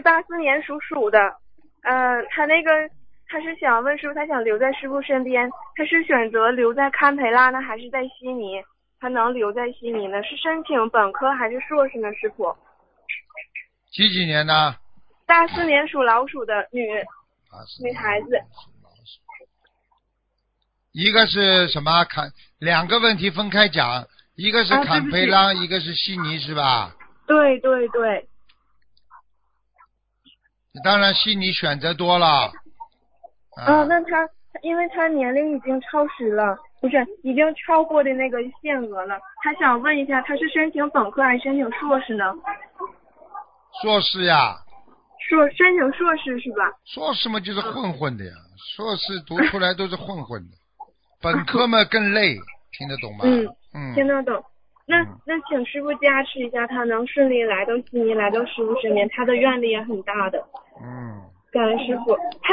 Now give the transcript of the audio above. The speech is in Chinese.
84年属鼠的，他是想问师傅，他想留在师傅身边，他是选择留在堪培拉呢，还是在悉尼？他能留在悉尼呢？是申请本科还是硕士呢？师傅？ 几年的 84年属老鼠的女孩子。 一个是什么？两个问题分开讲，一个是坎培拉，一个是悉尼，是吧？ 对对对。 当然悉尼选择多了。 那因为他年龄已经超时了，不是已经超过的那个限额了，他想问一下，他是申请本科还是申请硕士呢？ 硕士呀。 申请硕士是吧？ 硕士嘛就是混混的呀，硕士读出来都是混混的，本科嘛更累，听得懂吗？ 听得懂。那请师傅加持一下，他能顺利来到悉尼，来到师傅身边，他的愿力也很大的。 嗯。 感恩师傅。